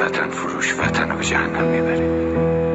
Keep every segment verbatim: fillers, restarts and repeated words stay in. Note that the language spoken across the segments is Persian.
وطن فروش وطن به جهنم میبره.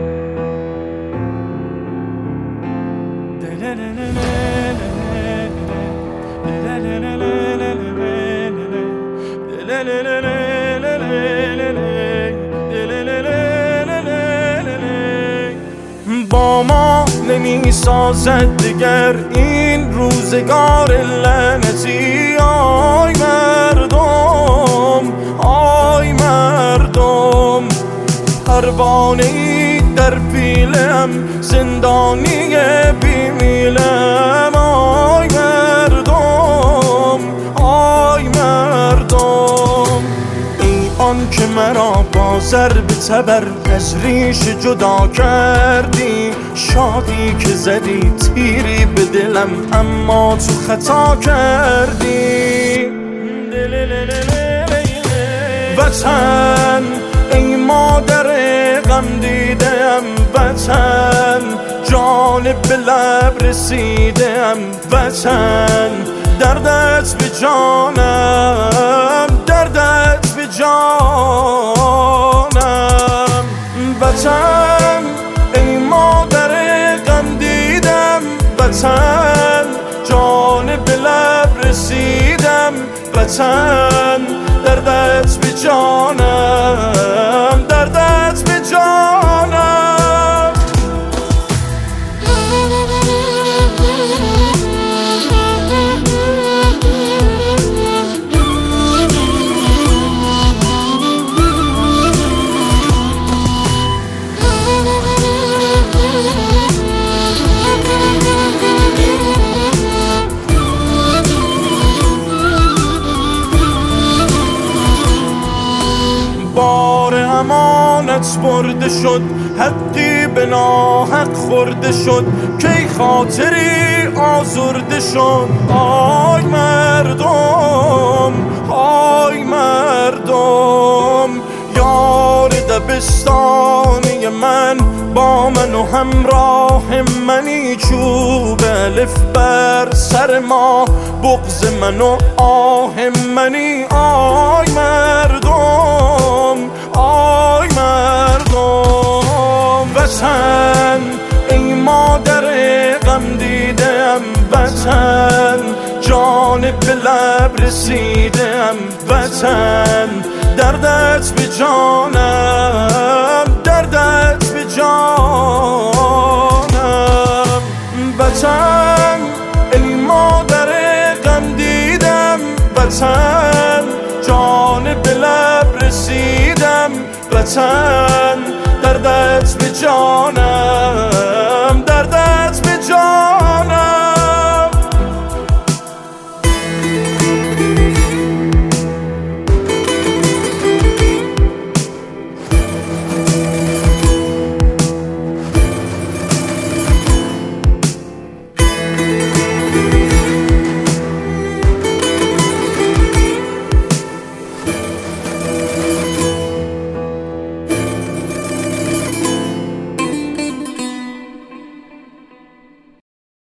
با ما نمی سازد دیگر این روزگار لعنتی. آی مردم، آی مردم، پروانه‌ای در پیلم، زندانی بیمیلم. آی مردم، آی مردم، ای آن که مرا با ضرب تبر از ریش جدا کردی. شادی که زدی تیری به دلم اما تو خطا کردی. وطن ای مادر غم دیدم، وطن جان به لب رسیدم. وطن دردت به جانم، دردت به جانم. وطن ای مادر غم دیدم، وطن جان به لب رسیدم. وطن دردت به جانم، دردت به جانم. بار امانت برده شد، حقی به ناحق خورده شد. کی خاطری آزرده شد. آی مردم، آی مردم، یار دبستانی من با من و همراه منی. چوب الف بر سر ما، بغض من و آه منی. آی مردم، آی مردم، وطن ای مادر غم دیدم. وطن جان به لب رسیدم. وطن دردت به جانم، دردت به جانم. وطن ای مادر غم دیدم، وطن جان به لب رسیدم. وطن دردت به جانم.